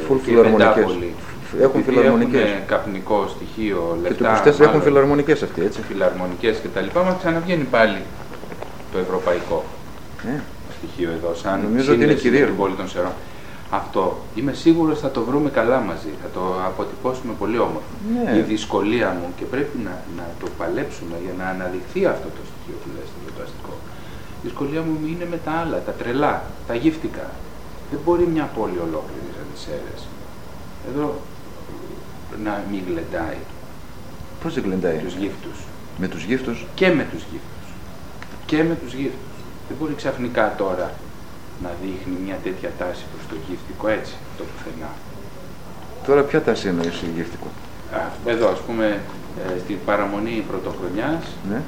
Full φιλαρμονικές. Έχουν φιλαρμονικές. Έχουν καπνικό στοιχείο, λεφτά. Και το 24 έχουν φιλαρμονικές αυτοί, έτσι. Φιλαρμονικές και τα λοιπά, μα ξαναβγαίνει πάλι το ευρωπαϊκό στοιχείο εδώ, σαν σύνδεση με την πόλη των Σερών. Αυτό είμαι σίγουρος θα το βρούμε καλά μαζί, θα το αποτυπώσουμε πολύ όμορφα. Η δυσκολία μου, και πρέπει να το παλέψουμε για να αναδειχθεί αυτό το στοιχείο που λες το αστικό. Η δυσκολία μου είναι με τα άλλα, τα τρελά, τα γύφτικα. Δεν μπορεί μια πόλη ολόκληρη σαν τις Σέρρες εδώ να μην γλεντάει. Πώς δεν γλεντάει? Τους γύφτους. Με τους γύφτους? Και με τους γύφτους. Και με τους γύφτους. Δεν μπορεί ξαφνικά τώρα να δείχνει μια τέτοια τάση προς το γύφτικο έτσι, το πουθενά. Τώρα ποια τάση εννοείς γύφτικο? Εδώ ας πούμε στην παραμονή πρωτοχρονιάς,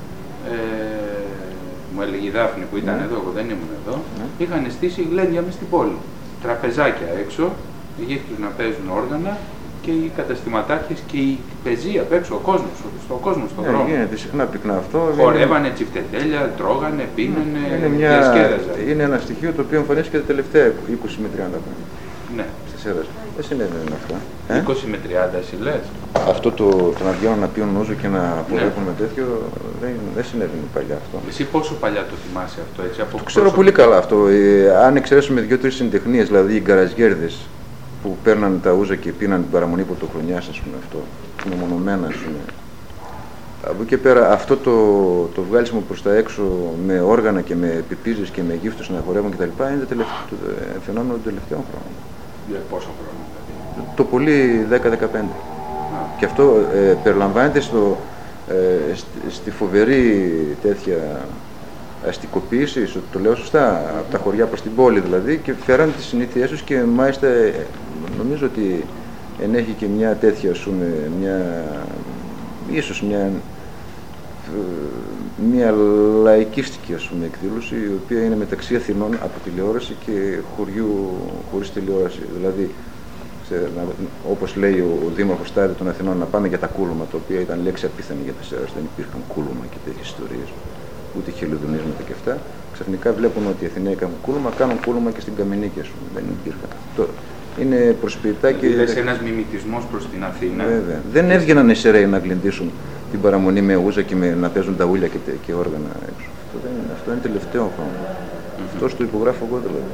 μου έλεγε η Δάφνη που ήταν εδώ, εγώ δεν ήμουν εδώ, είχαν στήσει γλέντια μες στην πόλη. Τραπεζάκια έξω, οι γύφτους να παίζουν όργανα και οι καταστηματάρχες και οι πεζοί απ' έξω, ο κόσμος, στον δρόμο. Γίνεται συχνά πυκνά αυτό. Χορεύανε τσιφτετέλια, τρώγανε, πίνανε, διασκέδαζαν. Είναι ένα στοιχείο το οποίο εμφανίστηκε τα τελευταία 20 με 30 χρόνια. Ναι. Στις Σέρρες. Δεν συνέβαινε αυτό. 20 με 30 εσύ λες. Αυτό το να βγαίνουν να πιούν ούζο και να πορεύουν με τέτοιο δεν συνέβαινε παλιά αυτό. Εσύ πόσο παλιά το θυμάσαι αυτό, έτσι? Το ξέρω πολύ καλά αυτό. Αν εξαιρέσουμε 2-3 συντεχνίες, δηλαδή οι γκαραζιέρδες που παίρναν τα ούζα και πίναν την παραμονή πρωτοχρονιάς, ας πούμε, αυτό, μεμονωμένα, ας πούμε. Από εκεί πέρα αυτό το βγάλισμα προς τα έξω με όργανα και με πιπίζες και με γύφτους να χορεύουν κτλ. Είναι το φαινόμενο των τελευταίων χρόνων. Για πόσο χρόνο δηλαδή? Το πολύ 10-15. Και αυτό περιλαμβάνεται στη φοβερή τέτοια αστικοποίηση, το λέω σωστά, από τα χωριά προς την πόλη δηλαδή, και φέραν τις συνήθειές τους και μάλιστα νομίζω ότι ενέχει και μια τέτοια, ας πούμε, ίσως μια λαϊκίστικη, ας πούμε, εκδήλωση, η οποία είναι μεταξύ Αθηνών από τηλεόραση και χωριού χωρίς τηλεόραση. Δηλαδή, όπως λέει ο Δήμαρχος Στάδη των Αθηνών, να πάμε για τα κούλουμα, τα οποία ήταν λέξη απίθανη για τις Σέρρες, δεν υπήρχαν κούλουμα και τέτοιες ιστορίες, ούτε χελιδονίσματα και αυτά. Ξαφνικά βλέπουν ότι οι Αθηναίοι κάνουν κούλουμα και στην Καμενίκη, ας πούμε, δεν υπήρχαν. Είναι προσποιητά και. Είναι ένας μιμητισμός προς την Αθήνα. Βέβαια. Δεν έβγαιναν οι Σεραίοι να γλεντήσουν την παραμονή με ούζα και να παίζουν τα ούλια και όργανα έξω. Αυτό είναι τελευταίο χρόνο. Αυτό το υπογράφω εγώ δηλαδή.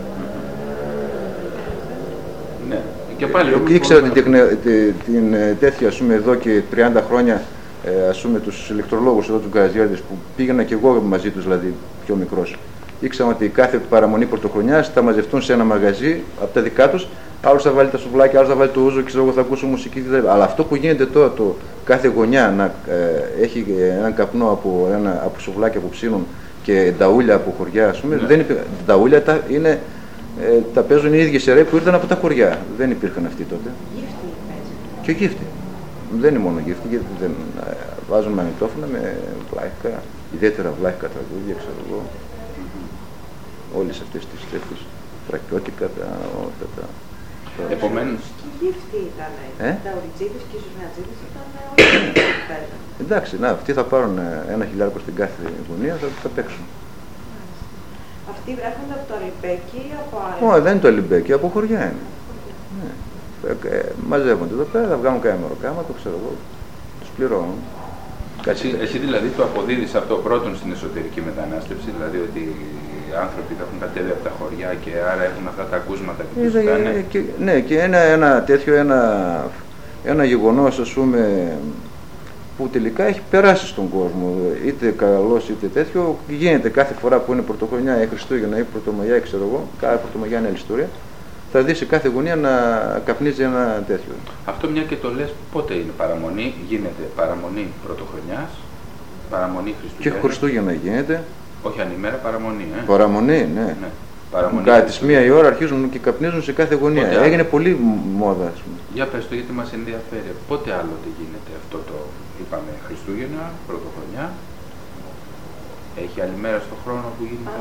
Ναι. Και πάλι όμως ήξερα την τέτοια, ας πούμε, εδώ και 30 χρόνια, ας πούμε, τους ηλεκτρολόγους εδώ, τους γκαραζιέρδες, που πήγαινα και εγώ μαζί τους, δηλαδή πιο μικρός. Ήξερα ότι κάθε παραμονή πρωτοχρονιάς θα μαζευτούν σε ένα μαγαζί από τα δικά τους. Άλλος θα βάλει τα σουβλάκια, άλλος θα βάλει το ούζο και ξέρω εγώ θα ακούσω μουσική. Αλλά αυτό που γίνεται τώρα, κάθε γωνιά να έχει έναν καπνό από σουβλάκια που ψήνουν και νταούλια από χωριά, ας πούμε, δεν υπήρχαν. Τα νταούλια τα παίζουν οι ίδιοι Σεραίοι που ήρθαν από τα χωριά. Δεν υπήρχαν αυτοί τότε. Και γύφτη. Δεν είναι μόνο γύφτη, γιατί βάζουν μαγνητόφωνα με βλάχικα, ιδιαίτερα βλάχικα τραγούδια, ξέρω εγώ. Όλες αυτές τις τέτοιες φρακιώτικα, Επομένως. Και γύφτη ήταν. Τα οριτζίδες και οι ζουνατζίδες ήταν όλοι που παίζαν. Εντάξει, αυτοί θα πάρουν 1.000 στην κάθε γωνία, θα παίξουν. Αυτοί βρέχονται από το Αλιμπέκι ή από άλλα? Όχι, δεν είναι το Αλιμπέκι, από χωριά είναι. Μαζεύονται εδώ πέρα, θα βγάλουν κανένα μεροκάμα, το ξέρω εγώ, τους πληρώνουν. Εσύ δηλαδή το αποδίδεις αυτό πρώτον στην εσωτερική μετανάστευση, δηλαδή ότι οι άνθρωποι θα έχουν κατέβει από τα χωριά και άρα έχουν αυτά τα ακούσματα που τους κάνει. Ναι, και ένα τέτοιο, ένα γεγονός, ας πούμε, που τελικά έχει περάσει στον κόσμο, είτε καλός είτε τέτοιο, γίνεται κάθε φορά που είναι πρωτοχρονιά ή Χριστούγεννα ή Πρωτομαγιά, ξέρω εγώ, κάθε Πρωτομαγιά είναι άλλη ιστορία. Θα δεις σε κάθε γωνία να καπνίζει ένα τέτοιο. Αυτό μια και το λες, πότε είναι παραμονή? Γίνεται παραμονή πρωτοχρονιάς, παραμονή Χριστούγεννα. Και Χριστούγεννα γίνεται. Όχι ανήμερα, παραμονή. Παραμονή, ναι. Κατά τις 1 η ώρα αρχίζουν και καπνίζουν σε κάθε γωνία. Έγινε πολύ μόδα, ας πούμε. Για πες το, γιατί μας ενδιαφέρει. Πότε άλλοτε γίνεται αυτό το, είπαμε, Χριστούγεννα, πρωτοχρονιά? Έχει άλλη μέρα στον χρόνο που γίνεται?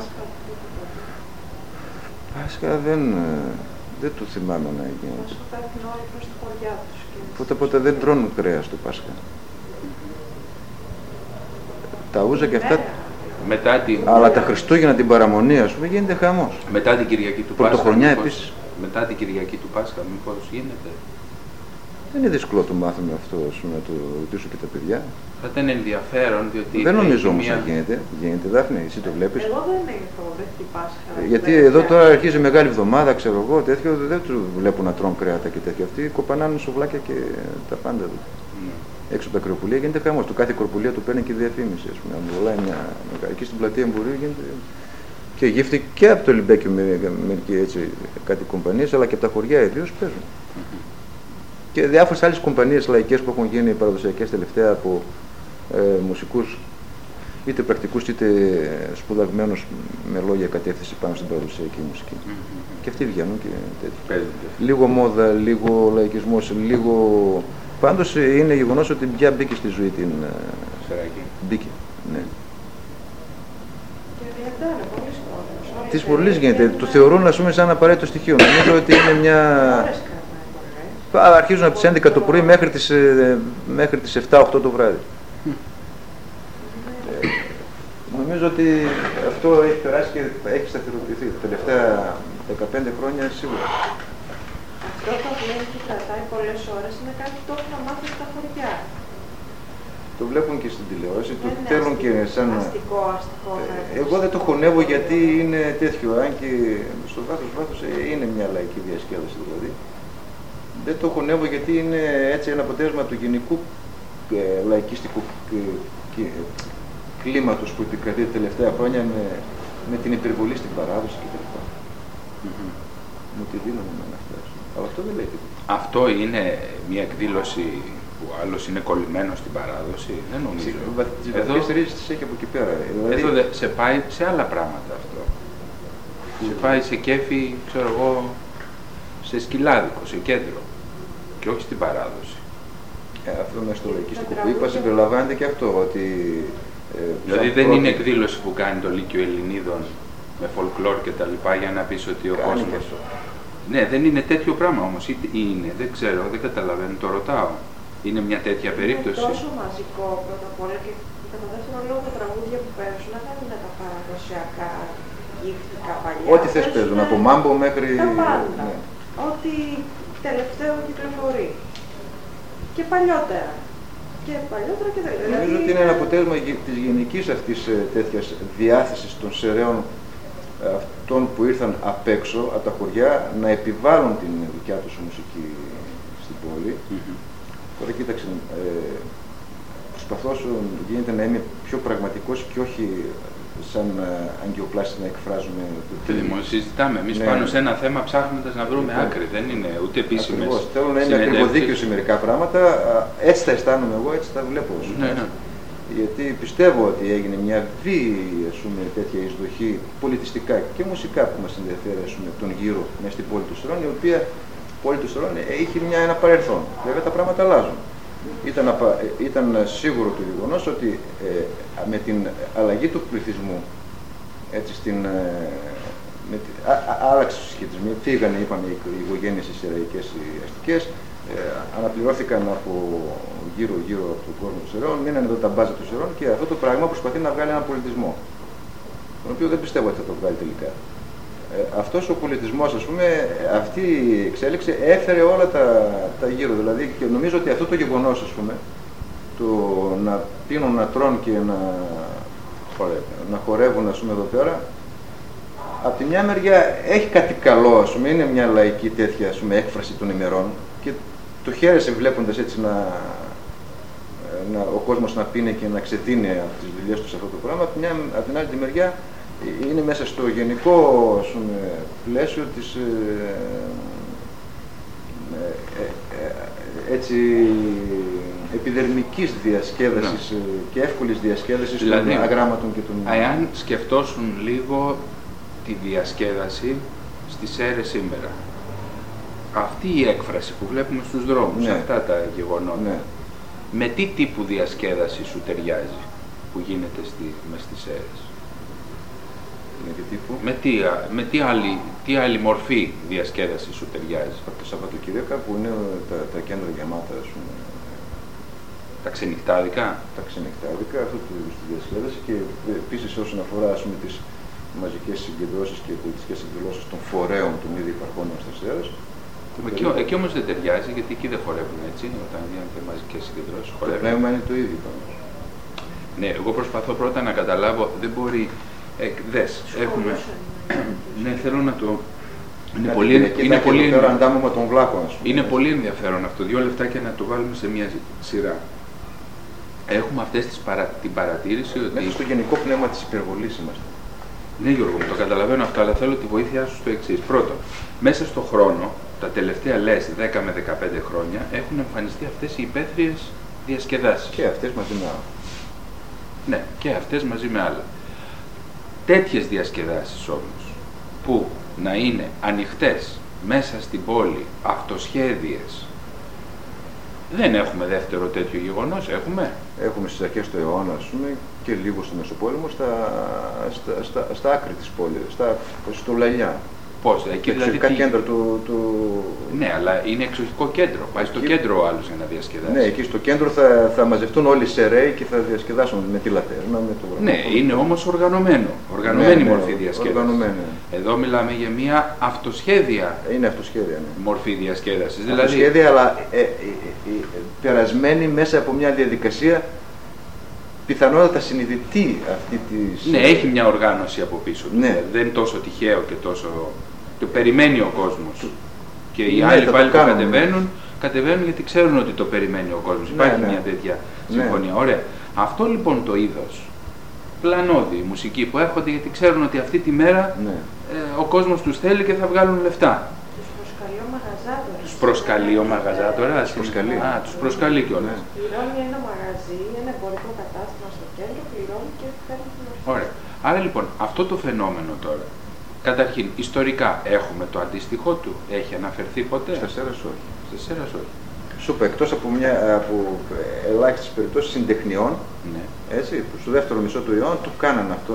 Πάσχα δεν το θυμάμαι να γίνει. Ποτέ δεν τρώνε κρέας το Πάσχα. Τα ούζα και αυτά. Μετά την... Αλλά τα Χριστούγεννα, την παραμονή, ας πούμε, γίνεται χαμός. Μετά την Κυριακή του Πάσχα. Πρωτοχρονιά επίσης. μετά την Κυριακή του Πάσχα, μήπως γίνεται? Δεν είναι δύσκολο το μάθημα αυτό, να το ρωτήσω και τα παιδιά. Θα ήταν ενδιαφέρον, διότι... Δεν νομίζω όμως να γίνεται. Γίνεται, Δάφνη, εσύ το βλέπεις? Εγώ δεν έχω δεχτεί Πάσχα. Γιατί εδώ τώρα αρχίζει Μεγάλη Εβδομάδα, ξέρω εγώ, τέτοιο, δεν του βλέπουν να τρώνε κρέατα και τέτοια. Αυτοί κοπανάνε σουβλάκια και τα πάντα. Έξω από τα κρεοπουλία γίνεται χαμός. Του κάθε κρεοπουλία του παίρνει και διαφήμιση. Ας πούμε. Αν βολάει μια εκεί στην πλατεία εμπορίου γίνεται. Και γύφτει και από το Λιμπέκιο μερικοί έτσι κάτι κομπανίες, αλλά και από τα χωριά ιδίως παίζουν. Και διάφορες άλλες κομπανίες λαϊκές που έχουν γίνει παραδοσιακές τελευταία από μουσικούς είτε πρακτικούς είτε σπουδαγμένους με λόγια κατεύθυνση πάνω στην παραδοσιακή μουσική. Και αυτοί βγαίνουν και τέτοια. Λίγο μόδα, λίγο λαϊκισμός, λίγο... Πάντως είναι γεγονός ότι πια μπήκε στη ζωή την... Μπήκε, ναι. Της πολλής γίνεται. Το θεωρούν, ας πούμε, σαν απαραίτητο στοιχείο. Νομίζω ότι είναι μια... Αρχίζουν από τις 11 το πρωί μέχρι τις 7-8 το βράδυ. Νομίζω ότι αυτό έχει περάσει και έχει σταθεροποιηθεί τα τελευταία 15 χρόνια σίγουρα. Αυτό το βλέπει και κρατάει πολλές ώρες είναι κάτι το έχουν μάθει στα χωριά. Το βλέπουν και στην τηλεόραση, το θέλουν και σαν... Αστικό. Εγώ δεν το χωνεύω γιατί είναι τέτοιο, αν και στο βάθος είναι μια λαϊκή διασκέδαση δηλαδή. Δεν το χωνεύω γιατί είναι έτσι ένα αποτέλεσμα του γενικού λαϊκίστικου κλίματος που επικρατεί τα τελευταία χρόνια με την υπερβολή στην παράδοση κτλ. Μου τη δίνουν με αυτά. Αλλά αυτό δεν λέει τίποτα. Αυτό είναι μια εκδήλωση που άλλος είναι κολλημένος στην παράδοση, δεν νομίζω. Τις βαθιές ρίζες τις έχει από εκεί πέρα. Εδώ σε πάει σε άλλα πράγματα αυτό. Σε πάει σε κέφι, ξέρω εγώ, σε σκυλάδικο, σε κέντρο. Και όχι στην παράδοση. Αυτό μέσα στο λαϊκίστικο που είπα συμπεριλαμβάνεται και αυτό, ότι... δηλαδή δεν είναι εκδήλωση που κάνει το Λύκειο Ελληνίδων με folklore και τα λοιπά για να πεις ότι ο κόσμος... Ναι, δεν είναι τέτοιο πράγμα όμως, ή είναι, δεν ξέρω, δεν καταλαβαίνω, το ρωτάω. Είναι μια τέτοια περίπτωση. Είναι τόσο μαζικό πρώτα απ' όλα και κατά δεύτερο λόγο τα τραγούδια που παίζουν δεν είναι τα παραδοσιακά γύφτικα παλιά. Ό,τι θες παίζουν, από μάμπο μέχρι... Τα πάντα. Ναι. Ό,τι τελευταίο κυκλοφορεί. Και παλιότερα. Και παλιότερα και δεν. Νομίζω ότι είναι ένα αποτέλεσμα της γενικής αυτής τέτοιας διάθεσης των σεραίων αυτών που ήρθαν απ' έξω, από τα χωριά, να επιβάλλουν την δικιά τους μουσική στην πόλη. Τώρα κοίταξε, προσπαθώ γίνεται να είμαι πιο πραγματικός και όχι σαν αγκιοπλάστη να εκφράζουμε... Συζητάμε εμείς πάνω σε ένα θέμα ψάχνοντας να βρούμε άκρη, δεν είναι ούτε επίσημες. Ακριβώς, θέλω να είμαι ακριβοδίκαιος σε μερικά πράγματα, έτσι τα αισθάνομαι εγώ, έτσι τα βλέπω. Γιατί πιστεύω ότι έγινε μια βίαιη τέτοια εισδοχή πολιτιστικά και μουσικά που μας ενδιαφέρει τον γύρο μέσα στην πόλη του Σερών, η οποία πόλη του Σερών είχε ένα παρελθόν. Βέβαια τα πράγματα αλλάζουν. Ήταν σίγουρο το γεγονός ότι με την αλλαγή του πληθυσμού, έτσι, άλλαξε τους συσχετισμοί, φύγανε, είπαμε, οι οικογένειες οι σεραϊκές, οι αστικές, αναπληρώθηκαν από γύρω από τον κόσμο των Σερών, μείνανε εδώ τα μπάζα των Σερών και αυτό το πράγμα προσπαθεί να βγάλει έναν πολιτισμό, τον οποίο δεν πιστεύω ότι θα το βγάλει τελικά. Αυτός ο πολιτισμός, ας πούμε, αυτή η εξέλιξη έφερε όλα τα γύρω, δηλαδή, και νομίζω ότι αυτό το γεγονός, ας πούμε, το να πίνουν, να τρώνε και να χορεύουν, ας πούμε, εδώ πέρα, από τη μια μεριά έχει κάτι καλό, ας πούμε, είναι μια λαϊκή τέτοια, ας πούμε, έκφραση των ημερών και το χαίρεσαι βλέποντας έτσι ο κόσμος να πίνει και να ξετείνει από τις δουλειές του σε αυτό το πράγμα. Από την άλλη τη μεριά είναι μέσα στο γενικό, ας πούμε, πλαίσιο της έτσι επιδερμικής διασκέδασης και εύκολης διασκέδασης δηλαδή, των αγράμματων και των... Αν σκεφτόσουν λίγο τη διασκέδαση στις Σέρρες σήμερα, αυτή η έκφραση που βλέπουμε στους δρόμους, αυτά τα γεγονότα, με τι τύπου διασκέδαση σου ταιριάζει που γίνεται μες στις Σέρρες? Με τι άλλη μορφή διασκέδαση σου ταιριάζει? Από το Σαββατοκύριακα που είναι τα κέντρα γεμάτα, ας πούμε. Τα ξενυχτάδικα. Τα ξενυχτάδικα, αυτό τη διασκέδαση και επίσης όσον αφορά, ας πούμε, μαζικές συγκεντρώσεις και πολιτικές εκδηλώσεις των φορέων των ήδη υπαρχόντων στις αίρες. Εκεί όμως δεν ταιριάζει, γιατί εκεί δεν χορεύουν έτσι, όταν γίνονται μαζικές συγκεντρώσεις. Το πνεύμα είναι το ίδιο πάνω. Ναι, εγώ προσπαθώ πρώτα να καταλάβω, δεν μπορεί. Δες, έχουμε. Ναι, θέλω να το. Είναι πολύ ενδιαφέρον αυτό. 2 λεπτάκια να το βάλουμε σε μια σειρά. Έχουμε αυτές την παρατήρηση ότι. Μέσα στο γενικό πνεύμα της υπερβολής είμαστε. Ναι, Γιώργο, το καταλαβαίνω αυτό, αλλά θέλω τη βοήθειά σου στο εξής. Πρώτον, μέσα στον χρόνο, τα τελευταία 10 με 15 χρόνια, έχουν εμφανιστεί αυτές οι υπαίθριες διασκεδάσεις. Και αυτές μαζί με άλλα. Ναι, και αυτές μαζί με άλλα. Τέτοιες διασκεδάσεις όμως, που να είναι ανοιχτές μέσα στην πόλη, αυτοσχέδιες, δεν έχουμε δεύτερο τέτοιο γεγονός, έχουμε. Έχουμε στις αρχές του αιώνα, και λίγο στο Μεσοπόλεμο, στα άκρη της πόλης, στο Λαλιά. Πώς, εκεί δηλαδή. Κέντρο του. Ναι, αλλά είναι εξοχικό κέντρο. Πάει στο κέντρο ο άλλος για να διασκεδάσει. Ναι, εκεί στο κέντρο θα μαζευτούν όλοι οι σεραίοι και θα διασκεδάσουν με τη λατέρνα. Ναι, είναι όμως οργανωμένο. Οργανωμένη μορφή διασκέδασης. Εδώ μιλάμε για μια αυτοσχέδια. Είναι αυτοσχέδια, ναι. Μορφή διασκέδασης. Αυτοσχέδια, αλλά περασμένη μέσα από μια διαδικασία. Πιθανότατα συνειδητή αυτή τη. Ναι, έχει μια οργάνωση από πίσω του. Ναι. Δεν είναι τόσο τυχαίο και τόσο. Το περιμένει ο κόσμος. Και οι άλλοι πάλι που κατεβαίνουν γιατί ξέρουν ότι το περιμένει ο κόσμος. Υπάρχει μια τέτοια συμφωνία. Ωραία. Αυτό λοιπόν το είδος. Πλανώδη, η μουσική που έρχονται γιατί ξέρουν ότι αυτή τη μέρα ο κόσμος τους θέλει και θα βγάλουν λεφτά. Τους προσκαλεί ο μαγαζάτορας. Τους προσκαλεί κιόλας. Πληρώνει ένα μαγαζί, ένα εμπορικό κατάστημα στο κέντρο, πληρώνει και φέρνει την ορθή. Ωραία. Άρα λοιπόν αυτό το φαινόμενο τώρα, καταρχήν ιστορικά έχουμε το αντίστοιχο του, έχει αναφερθεί ποτέ? Στα Σέρας όχι. Στα Σέρας όχι. Σου είπα, εκτός από ελάχιστες περιπτώσεις συντεχνιών, έτσι, που στο δεύτερο μισό του αιώνα του κάνανε αυτό,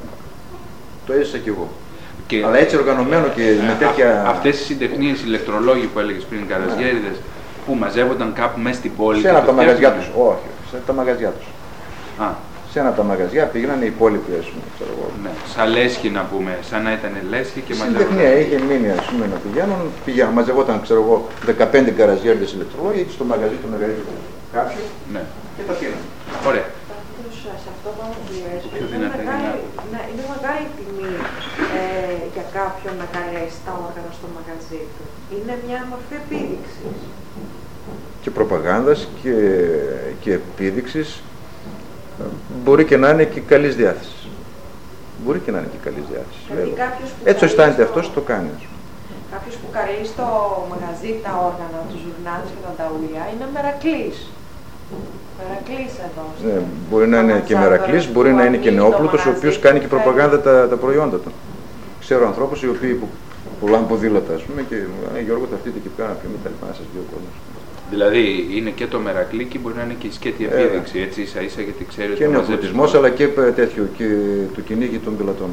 το έζησα κι εγώ. Αλλά έτσι οργανωμένο και με τέτοια. Αυτές οι συντεχνίες, οι ηλεκτρολόγοι που έλεγες πριν, καραζιέριδες, που μαζεύονταν κάπου μέσα στην πόλη. Σε ένα από τα μαγαζιά τους. Όχι, σε τα μαγαζιά τους. Σε ένα από τα μαγαζιά πήγαιναν οι υπόλοιποι, ξέρω εγώ. Ναι, σαν λέσχη να πούμε, σαν να ήταν λέσχη και μαζεύονταν. Συντεχνία είχε μείνει, να πηγαίνουν, μαζευόταν, ξέρω εγώ, 15 καραζιέριδες ηλεκτρολόγοι εκεί στο μαγαζί του μεγαλύτερου κάποιου. Ναι. Και τα πήραν. Ωραία. Σε αυτό πάνω που λες, είναι μεγάλη τιμή για κάποιον να καλέσει τα όργανα στο μαγαζί του. Είναι μια μορφή επίδειξης. Και προπαγάνδας και επίδειξης, μπορεί και να είναι και καλής διάθεσης. Μπορεί και να είναι και καλής διάθεσης. Έτσι αισθάνεται αυτός, το κάνει. Κάποιος που καλεί στο μαγαζί τα όργανα, τους ζουρνάδες και τα ταουλιά, είναι μερακλής. Μερακλής εδώ. Ναι, μπορεί να είναι και μερακλής, μπορεί να είναι και νεόπλουτος, ο οποίος κάνει και προπαγάνδα τα προϊόντα του. Ξέρω ανθρώπους οι οποίοι πουλάνε ποδήλατα, ας πούμε, και Γιώργο, τα αυτείτε και πέρα πιο μετά, να σας πει ο κόσμος. Δηλαδή είναι και το μερακλή και μπορεί να είναι και η σκέτη επίδειξη, έτσι ίσα-ίσα γιατί ξέρει ότι. Και νεοπλουτισμός, αλλά και τέτοιο, και το κυνήγι των πελατών.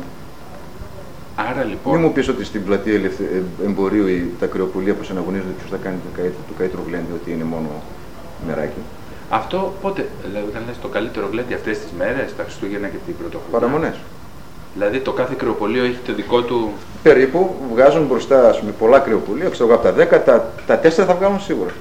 Άρα λοιπόν. Μην μου πεις ότι στην πλατεία εμπορίου τα κρεοπολία που συναγωνίζονται ποιος θα κάνει το καλύτερο γλέντι, ότι είναι μόνο μεράκι. Αυτό πότε, δηλαδή όταν λες το καλύτερο γλέντι αυτές τις μέρες, τα Χριστούγεννα και την Πρωτοχρονιά. Παραμονές. Δηλαδή το κάθε κρεοπολείο έχει το δικό του. Περίπου βγάζουν μπροστά, ας πούμε, πολλά κρεοπολία, ξέρω εγώ από τα 10, τα 4 θα βγάλουν σίγουρα.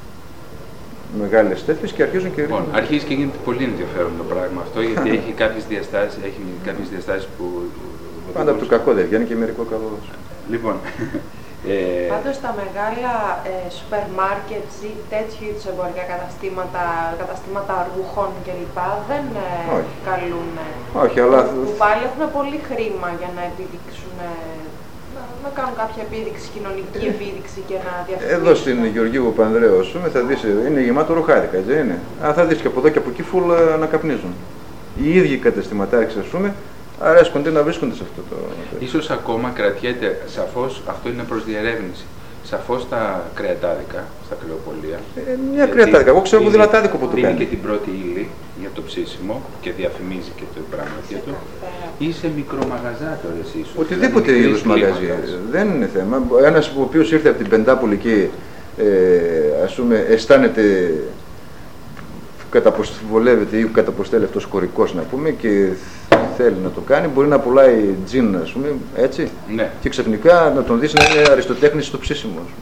Μεγάλες τέτοιες και αρχίζουν και. Λοιπόν, αρχίζει και γίνεται πολύ ενδιαφέρον το πράγμα αυτό, γιατί έχει κάποιες διαστάσεις που. Πάντα από το κακό δεν βγαίνει και μερικό καλό. Λοιπόν. Πάντως τα μεγάλα σούπερ μάρκετ ή τέτοιου είδους εμπορικά καταστήματα ρούχων κλπ. Δεν καλούν. Όχι, αλλά. Που πάλι έχουν πολύ χρήμα για να επιδείξουν. Να κάνουν κάποια επίδειξη, κοινωνική επίδειξη και να διαφημίσουν. Εδώ στην Γεωργίου Πανδρέου, θα δεις, είναι γεμάτο ρουχάδικα, έτσι δεν είναι. Θα δεις και από εδώ και από εκεί φουλ να καπνίζουν. Οι ίδιοι καταστηματάρχες, ας πούμε, αρέσκονται να βρίσκονται σε αυτό το. Ίσως ακόμα κρατιέται, σαφώς αυτό είναι προς διερεύνηση. Σαφώς τα κρεατάδικα, στα κρεοπολία. Μια κρεατάδικα. Εγώ ξέρω ποδηλατάδικο που το κάνει. Δίνει και την πρώτη ύλη για το ψήσιμο και διαφημίζει και το πράγματι του. Ή σε μικρομαγαζάτορες ίσως. Οτιδήποτε είδους μαγαζί. Δεν είναι θέμα. Ένας ο οποίος ήρθε από την Πεντάπολη και ας πούμε αισθάνεται καταβολεύεται ή καταποστέλει αυτός χωρικός, να πούμε, και θέλει να το κάνει, μπορεί να πουλάει τζιν, ας πούμε, έτσι, ναι. Και ξαφνικά να τον δεις να είναι αριστοτέχνης στο ψήσιμο.